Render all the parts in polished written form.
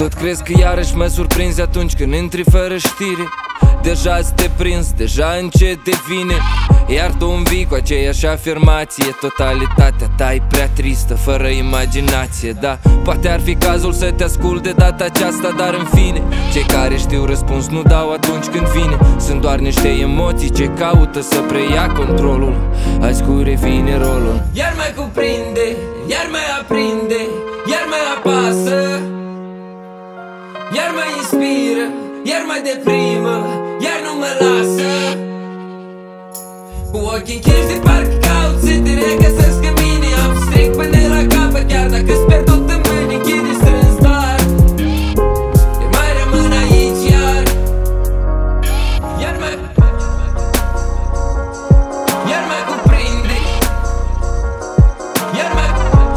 Tot crezi că iarăși mă surprinzi atunci când intri fără știre. Deja te prins, deja încet devine. Iar tu învii cu aceeași afirmație. Totalitatea ta e prea tristă, fără imaginație. Da, poate ar fi cazul să te ascult de data aceasta, dar în fine, cei care știu răspuns nu dau atunci când vine. Sunt doar niște emoții ce caută să preia controlul. Azi cui revine rolul. Iar mai cuprinde, iar mai aprinde, iar mai apasă, iar mai inspiră, iar mai deprimă, iar nu mă lasă. Cu ochii închiși de parcă caut să te regăsesc în mine. Am stric până la capăt, chiar dacă-s pierdut în mâini, închide strâns, dar eu mai rămân aici iar. Iar mai cuprinde, iar mai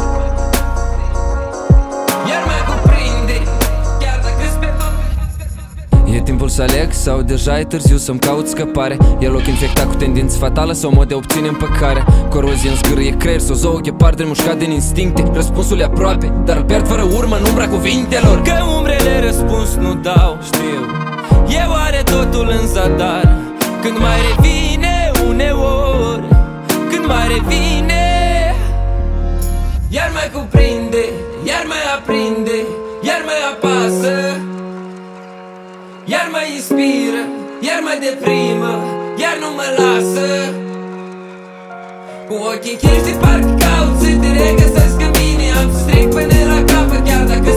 cuprinde, chiar dacă-s pierdut. E timpul să aleg sau deja e târziu să-mi caut scăpare? E loc infectat cu tendință fatală sau mod de obține împăcare? Corozie în zgârie creier sau zoo ghepard mușcat din instincte. Răspunsul e aproape, dar îl pierd fără urmă în umbra cuvintelor. Că umbrele răspuns nu dau, știu, eu are totul în zadar. Când mai revine uneori, când mai revine, iar mai cuprinde, iar mai aprinde, iar mai apasă, iar mai inspiră, iar mai deprimă, iar nu mă lasă. Cu ochii închiși de parcă caut să te regăsesc în mine. Am să stric până la capăt, chiar dacă